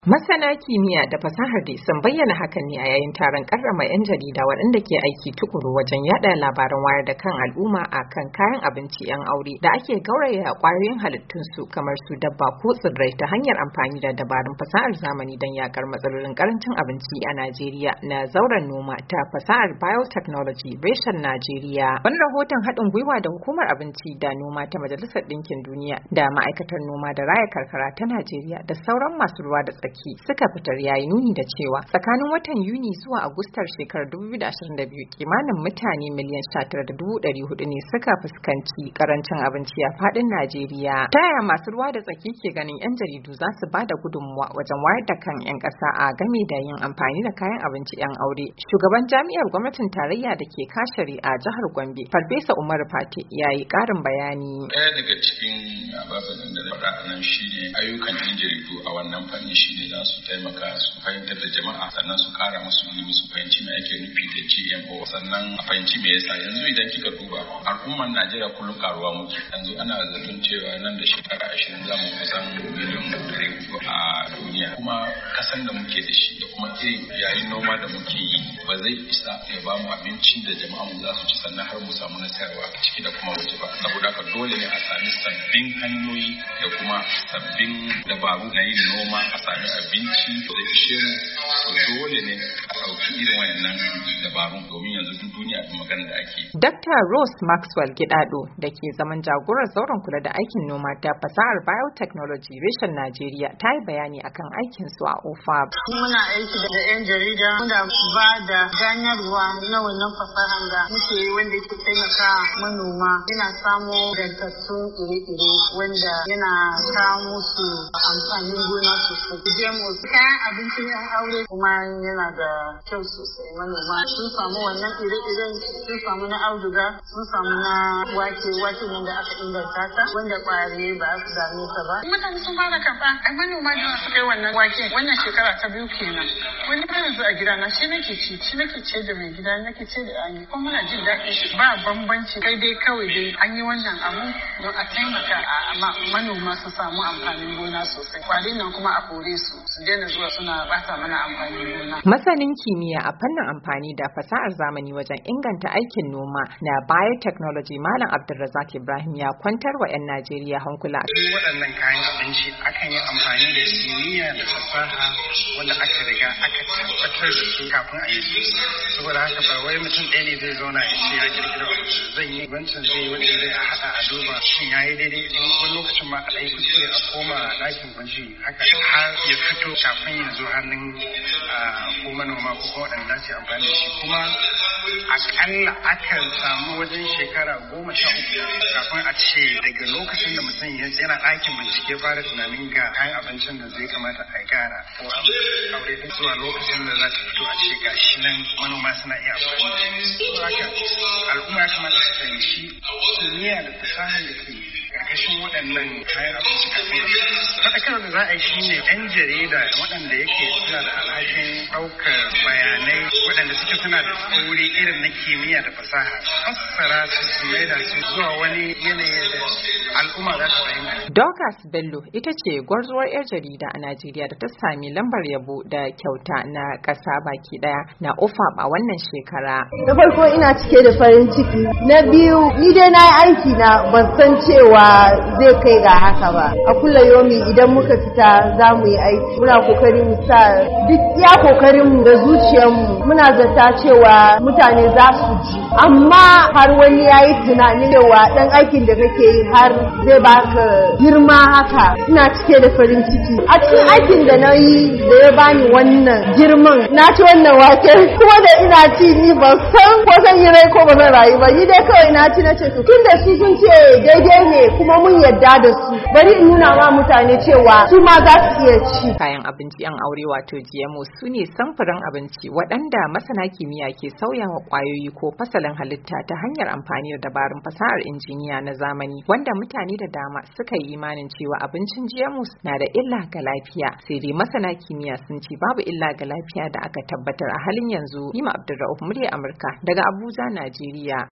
Masana kimiyya da fasahar dai sun bayyana hakan ne a yayin taron karrama 'yan jarida waɗanda ke aiki tukuru wajen yada labaran wayar da kan al'umma a kan kayan abinci 'yan aure da ake gauraya ƙwayoyin halittunsu kamar su dabba ko tsirrai ta hanyar amfani da dabarun fasahar zamani don yakar matsalolin karancin abinci a Najeriya na zauren noma ta fasahar biotechnology reshen Najeriya. Wani rahoton haɗin gwiwa da hukumar abinci da noma ta Majalisar Ɗinkin Duniya da ma'aikatar noma da raya karkara ta Najeriya da sauran masu ruwa da tsaki suka fitar yayi nuni da cewa tsakanin watan Yuni zuwa Agustar shekarar 2022 kimanin mutane miliyan 19,400 ne suka fuskanci karancin abinci a fadin Najeriya. Ta yaya masu ruwa da tsaki ke ganin 'yan jaridu za su bada gudunmuwa wajen wayar da kan 'yan ƙasa a game da yin amfani da kayan abinci 'yan aure? Shugaban jami'ar gwamnatin tarayya da ke Kashari a jihar Gombe, Farfesa Umaru Fati ya yi ƙarin bayani. Ɗaya daga cikin ababen da na faɗa nan shine ayyukan 'yan jaridu a wannan fanni shine za su taimaka su fahimtar da jama'a, sannan su kara musu ilimi su fahimci me ake nufi da GMO, sannan a fahimci me yasa. Yanzu idan kika duba al'ummar Najeriya kullum karuwa muke, yanzu ana zaton cewa nan da shekara 20 za mu kusan miliyan 300 a duniya, kuma kasan da muke da shi da kuma irin yayin noma da muke yi ba zai isa ya ba mu abinci da jama'a mu za su ci sannan har mu samu nasarwa ciki da kuma waje ba. Saboda haka dole ne a sami sabbin hanyoyi da kuma sabbin dabaru na yin noma, a sami abinci da ishe mu, dole ne a ɗauki irin wayannan dabaru domin yanzu duk duniya da magana da ake. Dr. Rose Maxwell Gidado da ke zaman jagorar zauren kula da aikin noma da fasahar biotechnology reshen Najeriya ta yi bayani akan aikin su a OFAB. Muna aiki da 'yan jarida, muna ba da ganarwa na wannan fasahar da muke yi wanda ke taimaka manoma. Yana samo dantattun ire-ire wanda yana kawo musu amfanin gona sosai. GMOs kayan abincin 'yan aure kuma yana da kyau sosai. Manoma sun samu wannan ire-iren, sun samu na auduga, sun samu na wake nan da aka inganta ta wanda ƙwari ba su dame ta ba. Mutane sun fara karɓa, ai manoma da suka yi wannan wake wannan shekara ta biyu kenan. Wani ba yanzu a gidana shi nake ce da mai gida, nake ce da ani kuma muna jin daɗi, ba bambanci, kai dai kawai dai an yi wannan abu don a taimaka a manoma su samu amfanin gona sosai. Ƙwari nan kuma a kore su daina zuwa suna bata mana amfanin gona. Masanin kimiyya a fannin amfani da fasahar zamani wajen inganta aikin noma na biotechnology Malam Abdulrazak Ibrahim ya kwantar wa 'yan Najeriya hankula. Waɗannan kayan abinci akan yi amfani da kimiyya da fasaha wanda aka riga aka tabbatar da su kafin a yi su. Saboda haka ba wai mutum ɗaya ne zai zauna ya ce ya kirkira zan yi wancan zai wanda zai haɗa a duba shin ya yi daidai, wani lokacin ma a ɗaya kuskure a koma ɗakin gwaji haka har ya fito kafin ya zo hannun ko manoma ko waɗanda su amfani da shi. Kuma akalla akan samu wajen shekara 13 kafin a ce daga lokacin da mutum yana ɗakin bincike fara tunanin ga kayan abincin da zai kamata a gyara ko aure zuwa lokacin da za ta fito a ce ga shi nan manoma suna iya amfani da shi. Haka al'umma ya kamata su fahimci kimiyya da fasahar da ke ƙarƙashin waɗannan kayan abinci kafin faɗakar da za a yi shi ne 'yan jarida waɗanda yake suna da alhakin ɗaukar bayanai waɗanda suke suna da tsauri irin na kimiyya da fasaha, fassara su mai da su zuwa wani yanayi da al'umma za ta fahimta. Dorcas Bello ita ce gwarzuwar 'yar jarida a Najeriya da ta sami lambar yabo da kyauta na ƙasa baki ɗaya na OFAB a wannan shekara. Na farko ina cike da farin ciki. Na biyu ni dai na yi aiki na ban san cewa zai kai ga haka ba. A kulla yomi idan muka fita za mu yi aiki, muna kokarin mu sa duk iya kokarin mu da zuciyar mu, muna zata cewa mutane za su ji, amma har wani ya yi tunanin cewa dan aikin da kake yi har zai baka girma haka. Ina cike da farin ciki a cikin aikin da na yi da ya bani wannan girman. Na ci wannan wake kuma da ina ci ni ban san ko zan yi rai ko ba zan rayu ba, ni dai kawai na ci na ce tun da su sun ce daidai ne kuma mun yarda da su, bari in nuna ma mutane cewa su ma za su iya ci. Kayan abinci 'yan aure wato GMO su ne samfurin abinci waɗanda masana kimiyya ke sauyawa ƙwayoyi ko fasalin halitta ta hanyar amfani da dabarun fasahar injiniya na zamani, wanda mutane da dama suka yi imanin cewa abincin GMO na da illa ga lafiya. Sai dai masana kimiyya sun ce babu illa ga lafiya da aka tabbatar a halin yanzu. Nima Abdulrauf, murya Amurka daga Abuja, Najeriya.